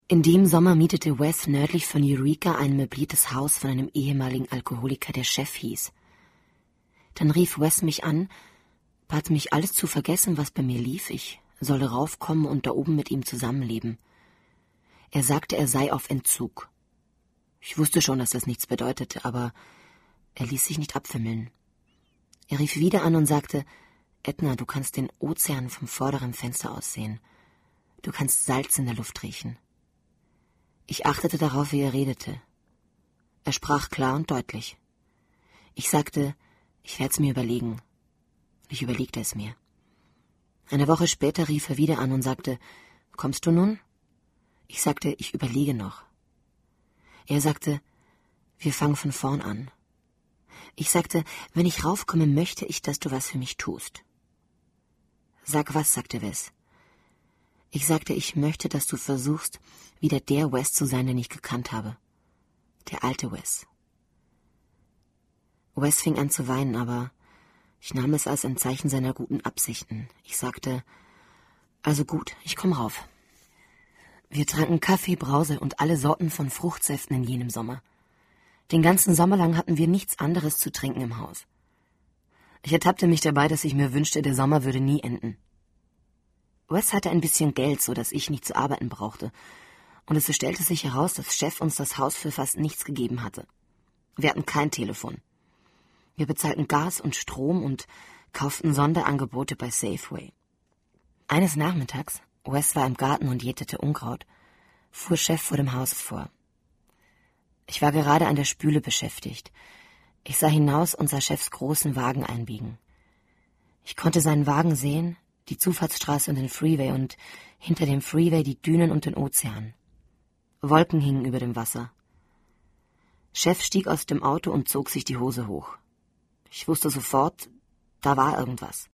In dem Sommer mietete Wes nördlich von Eureka ein möbliertes Haus von einem ehemaligen Alkoholiker, der Chef hieß. Dann rief Wes mich an, bat mich, alles zu vergessen, was bei mir lief. Ich solle raufkommen und da oben mit ihm zusammenleben. Er sagte, er sei auf Entzug. Ich wusste schon, dass das nichts bedeutete, aber er ließ sich nicht abwimmeln. Er rief wieder an und sagte, Edna, du kannst den Ozean vom vorderen Fenster aus sehen. Du kannst Salz in der Luft riechen. Ich achtete darauf, wie er redete. Er sprach klar und deutlich. Ich sagte, ich werde es mir überlegen. Und ich überlegte es mir. Eine Woche später rief er wieder an und sagte, kommst du nun? Ich sagte, ich überlege noch. Er sagte, wir fangen von vorn an. Ich sagte, wenn ich raufkomme, möchte ich, dass du was für mich tust. Sag was, sagte Wes. Ich sagte, ich möchte, dass du versuchst, wieder der Wes zu sein, den ich gekannt habe. Der alte Wes. Wes fing an zu weinen, aber ich nahm es als ein Zeichen seiner guten Absichten. Ich sagte, also gut, ich komm rauf. Wir tranken Kaffee, Brause und alle Sorten von Fruchtsäften in jenem Sommer. Den ganzen Sommer lang hatten wir nichts anderes zu trinken im Haus. Ich ertappte mich dabei, dass ich mir wünschte, der Sommer würde nie enden. Wes hatte ein bisschen Geld, so dass ich nicht zu arbeiten brauchte. Und es stellte sich heraus, dass Chef uns das Haus für fast nichts gegeben hatte. Wir hatten kein Telefon. Wir bezahlten Gas und Strom und kauften Sonderangebote bei Safeway. Eines Nachmittags, Wes war im Garten und jätete Unkraut, fuhr Chef vor dem Haus vor. Ich war gerade an der Spüle beschäftigt. Ich sah hinaus und sah Chefs großen Wagen einbiegen. Ich konnte seinen Wagen sehen, die Zufahrtsstraße und den Freeway und hinter dem Freeway die Dünen und den Ozean. Wolken hingen über dem Wasser. Chef stieg aus dem Auto und zog sich die Hose hoch. Ich wusste sofort, da war irgendwas.